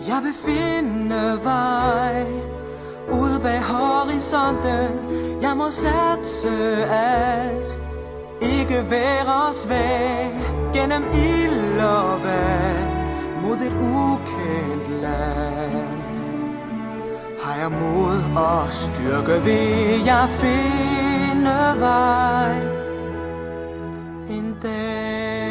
Jeg vil finde vej ude bag horisonten. Jeg må satse alt, ikke være svag. Gennem ild og vand mod et ukendt land. Har jeg mod og styrke, vil jeg finde vej en dag.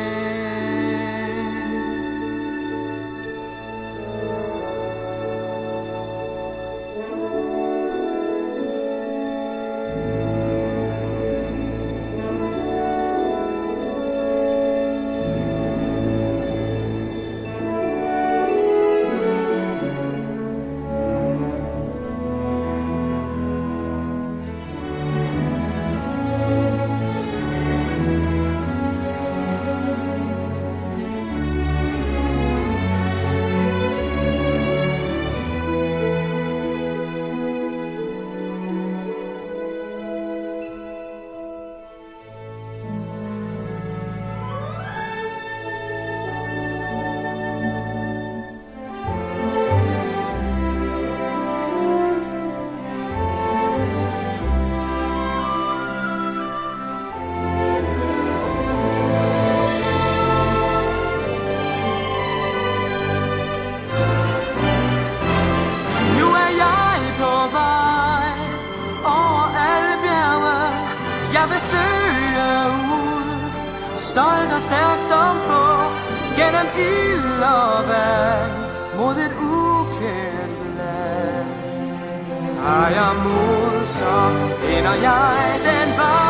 Jeg vil søge ud, stolt og stærk som få, gennem ild og vand, mod et ukendt land. Har jeg mod, så finder jeg den vej.